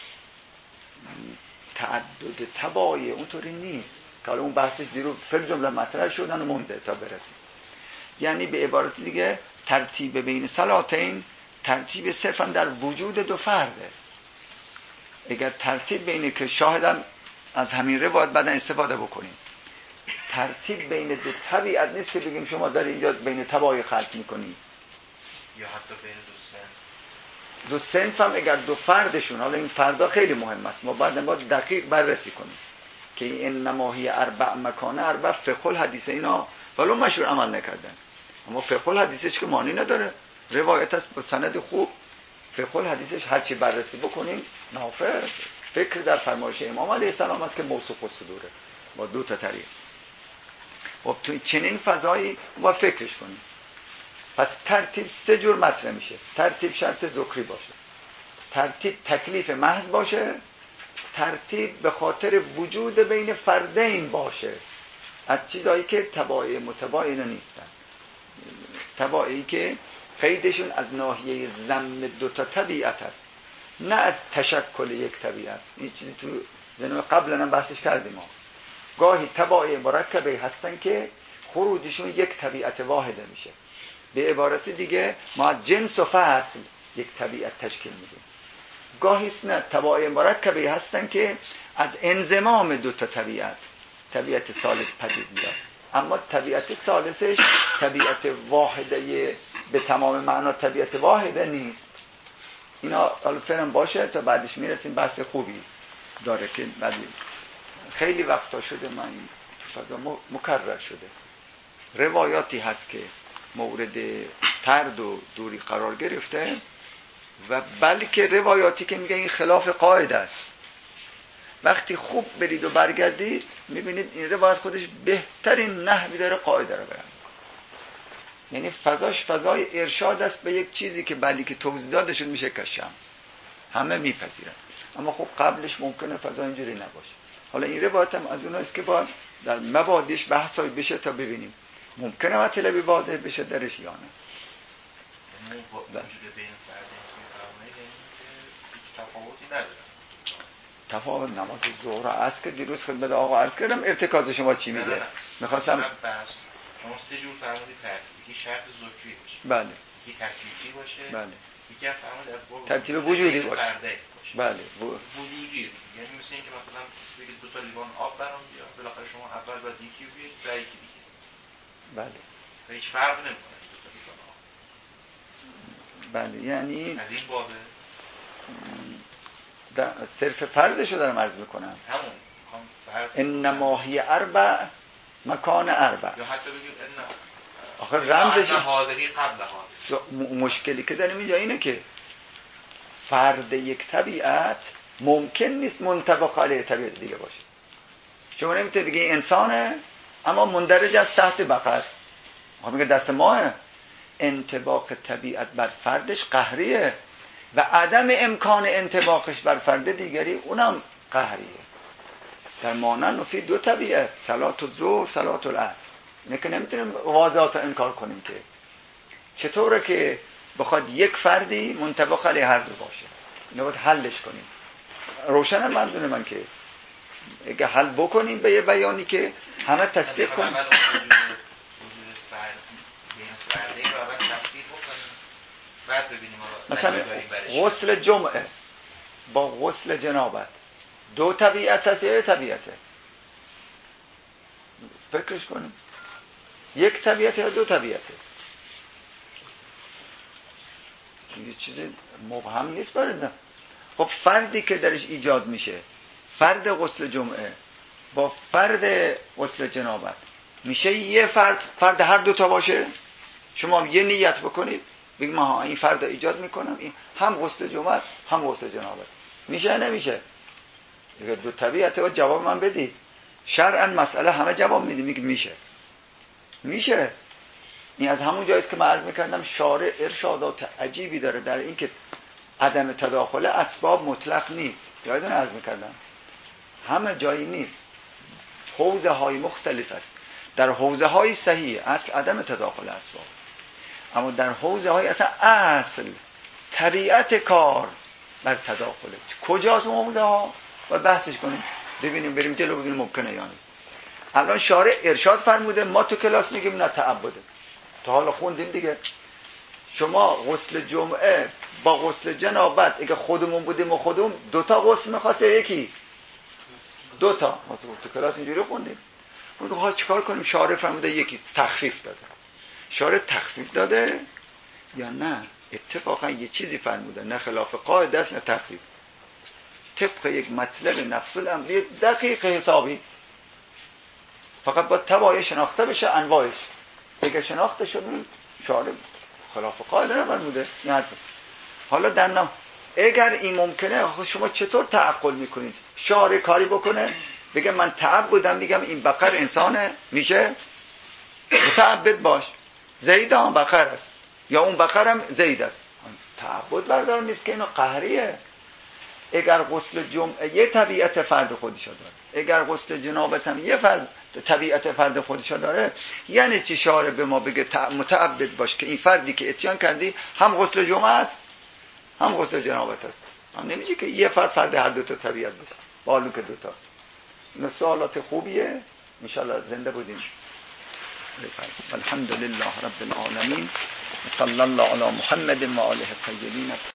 تعدد تباعی اونطوری نیست که حالا اون بحثش دیرو فل جمله مطرح شدن و مونده تا برسیم. یعنی به عبارت دیگه ترتیب بین صلاتین ترتیب صرفا در وجود دو فرده. اگر ترتیب بینه که شاهدم از همین روایت بعدا استفاده بکنیم، ترتیب بین دو طبیعت نیست که بگیم شما در اینجا بین تباعی خلق میکنی، یا حتی بین دو سنف. دو سنف هم اگر دو فردشون، حالا این فردا خیلی مهم است، ما بعد ما دقیق بررسی کنیم که این نماهی اربع مکانه اربع فقه الحدیث اینا ولو مشهور عمل نکردن، اما فقه الحدیثش که معنی نداره، روایت است با سند خوب، فقه الحدیثش هرچی بررسی بکنیم نافع. فکر در فرمایش امام علیه السلام است که موثوق الصدوره با دو تا طریق. خب تو چنین فضایی ما فکرش کنیم. پس ترتیب سه جور مطرح میشه. ترتیب شرط ذکری باشه، ترتیب تکلیف محض باشه، ترتیب به خاطر وجود بین فردین باشه، از چیزایی که تباعی متباین نیستن، تباعی که قیدشون از ناحیه ضم دو تا طبیعت هست. نه از تشکل یک طبیعت. این چیزی تو جنوب قبلا هم بحثش کردیم ما. گاهی تبع مرکبه هستن که خروجشون یک طبیعت واحده میشه. به عبارت دیگه ما جنس و فصل یک طبیعت تشکیل میدیم. گاهی نه تبع مرکبه هستن که از انضمام دو تا طبیعت طبیعت ثالث پدید میاد. اما طبیعت ثالثش طبیعت واحده به تمام معنا طبیعت واحده نیست. اینا حالا فعلا باشه تا بعدش میرسیم. بحث خوبی داره که بعد خیلی وقتا شده من این فضا مکرر شده روایاتی هست که مورد طرد و دوری قرار گرفته و بلکه روایاتی که میگه این خلاف قاعده است. وقتی خوب برید و برگردید میبینید این روایت خودش بهترین نحوی داره قاعده رو بیان. یعنی فضاش فضای ارشاد است به یک چیزی که بلی که توضیح داده شد میشه که شمس همه میپذیرن. اما خب قبلش ممکنه فضا اینجوری نباشه. حالا این روایت هم از اوناست که باید در مبادیش بحثای بشه تا ببینیم ممکنه مطلبی واضح بشه درش یا نه. تفاوت نماز ظهر است که دیروز خدمت آقا عرض کردم ارتکاز شما چی میگه؟ میخواستم شما سه جور فرمودید ترتیب. یکی شرط ذکری باشه. بله. یکی ترتیبی باشه. بله. یکی فرمودید از باب ترتیب وجودی باشه. بله. وجودی. یعنی مثل اینکه مثلا بگید دو تا لیوان آب برام بیار. بالاخره شما اول باید یکی رو بیارید بعد یکی دیگه. بله. و هیچ فرق نمیکنه دو تا لیوان آب. بله یعنی از این بابه در صرف فرضش رو دارم عرض میکنم. همون فرض انما هی اربع مکان اربع. یا حتی بگید ان آخه رمزش حاضری قبل حاضر. مشکلی که داریم اینجا اینه که فرد یک طبیعت ممکن نیست منطبق علیه طبیعت دیگه باشه. شما نمیتونید بگید انسانه اما مندرج از تحت بقر. آخه میگه دست ماه. انطباق طبیعت بر فردش قهریه و عدم امکان انطباقش بر فرد دیگری اونم قهریه. در مانند فی دو طبیعت صلات الظهر صلات العصر. اینه که نمیتونیم واضحات انکار کنیم که چطوره که بخواد یک فردی منطبق علیه هر دو باشه. اینو باید حلش کنیم. روشن منظور من که اگه حل بکنیم به یه بیانی که همه تصدیق کنیم. بعد ببینیم مثلا غسل جمعه با غسل جنابت دو طبیعت هست یا یه طبیعته؟ فکرش کنیم. یک طبیعته یا دو طبیعته؟ یه چیز مبهم نیست برای. خب فردی که درش ایجاد میشه فرد غسل جمعه با فرد غسل جنابت میشه یه فرد فرد هر دو تا باشه. شما یه نیت بکنید بگیم ها این فرد ایجاد میکنم این هم غسل جمعه هم غسل جنابت میشه نمیشه؟ دیگه دو طبیعته و جواب من بدید. شرعاً مسئله همه جواب میدی میگه میشه میشه. این از همون جاییست که من عرض میکردم شارع ارشادات عجیبی داره در این که عدم تداخل اسباب مطلق نیست. یادتون عرض میکردم همه جایی نیست. حوزه های مختلف است. در حوزه های صحیح اصل عدم تداخل اسباب، اما در حوزه های اصلا اصل طبیعت کار بر تداخله. کجاست اون حوزه ها؟ باید بحثش کنیم ببینیم بریم جلو ببینیم ممکنه یا نه. الان شارع ارشاد فرموده ما تو کلاس میگیم نه تعبده. تا حالا خوندیم دیگه. شما غسل جمعه با غسل جنابت اگه خودمون بودیم و خودمون دوتا غسل میخواست یا یکی؟ دوتا. ما تو کلاس اینجوری خوندیم. اون ها چیکار کنیم؟ شارع فرموده یکی تخفیف داده. شارع تخفیف داده یا نه اتفاقا یه چیزی فرموده نه خلاف قاعده است نه تخفیف. طبق یک مطلب نفس الامری دقیق حسابی فقط با تبعی شناخته بشه انواعش. اگه شناخته شد شارع خلاف قاعده نفرموده. حالا در نه اگر این ممکنه شما چطور تعقل میکنید؟ شارع کاری بکنه بگه من تعبدم میگم این بقر انسانه میشه؟ متعبد باش زید هم بقر است یا اون بقر هم زید است. تعبد بردار نیست که اینو قهریه. اگر غسل جمعه یه طبیعت فرد خودشو داره، اگر غسل جنابت هم یه فرد طبیعت فرد خودشو داره، یعنی چی شارع به ما بگه متعبد باش که این فردی که اتیان کردی هم غسل جمعه است هم غسل جنابت است؟ هم نمیشه که یه فرد فرد هر دو تا طبیعت باشه، بالو که دو تا. این سوالات خوبیه، انشالله زنده بودیم. الحمد لله رب العالمین، صلی الله علی محمد و آله الطاهرین.